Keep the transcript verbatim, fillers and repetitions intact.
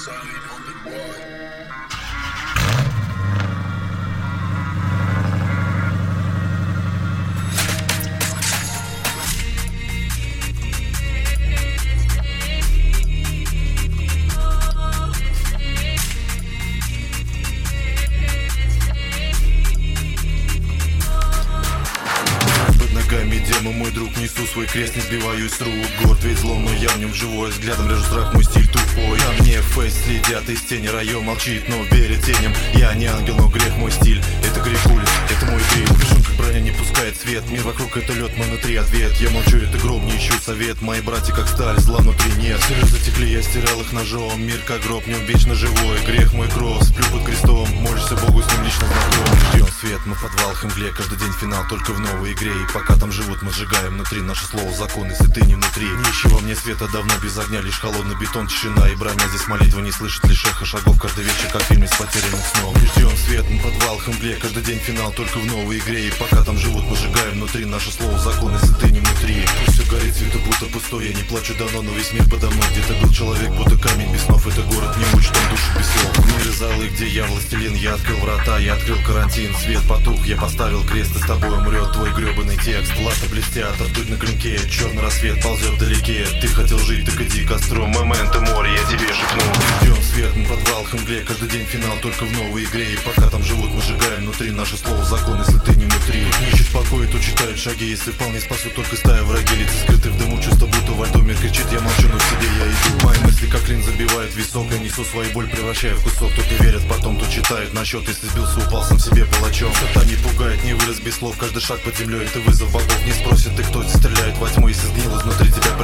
Sign on the board. Дема, мой друг, несу свой крест, не сбиваюсь с рук. Горд ведь злом, но я в нем живой. Взглядом режу страх, мой стиль тупой. На мне фейс следят из тени, район молчит, но верит теням. Я не ангел, но грех мой стиль. Это грех улиц, это мой гриль. Пишем, как броня не пускает свет. Мир вокруг это лед, мы внутри ответ. Я молчу, это гроб, не ищу совет. Мои братья как сталь, зла внутри нет. Слезы затекли, я стирал их ножом. Мир как гроб, в нем вечно живой. Грех мой кровь, сплю под крестом. Молишься Богу, с ним лично знаком. Ждем свет, мы в подвалах и мгле. Каждый день финал, только в новой игре. И пока там живут, мы сжигаем внутри наше слово закон, если ты не внутри. Не ищи во мне света, давно без огня. Лишь холодный бетон, тишина и броня. Здесь молитва не слышит, лишь эхо шагов. Каждый вечер, как фильм из потерянных снов. Не ждем свет, мы в подвалах и мгле. Каждый день финал, только в новой игре. И пока там живут, мы сжигаем внутри наше слово закон, если ты не внутри. Пусть все горит, цвету будто пустой. Я не плачу давно, но весь мир подо мной. Где-то был человек, будто камень без снов. Это город не учит, он душу без слов. Мир залы, где я властелин. Я открыл врата, я открыл карантин. Свет потух, я поставил крест, и с тобой умрет твой гребаный текст. Латы блестят, ртуть на клинке. Черный рассвет ползет вдалеке. Ты хотел жить, так иди костром. Моменты море, я тебе шепну. Ждем свет, мы в подвалах и мгле. Каждый день финал, только в новой игре. И пока там живут, мы сжигаем внутри наше слово закон, если ты не внутри. Ищет покой, то читают шаги. Если вполне спасут только стая враги. Лица скрыты в дыму, чувство будто во льду. Мир кричит, я молчу, но в себе я иду. Мои мысли как клин забивают висок. Я несу свою боль, превращая в кусок. Кто-то верит, потом то читает на счет. Если сбился, упал сам себе палачом. Сатан не пугает, не вырос без слов. Каждый шаг под землей, это вызов богов. Не спросит ты, кто стреляет во тьму. Если сгнил изнутри тебя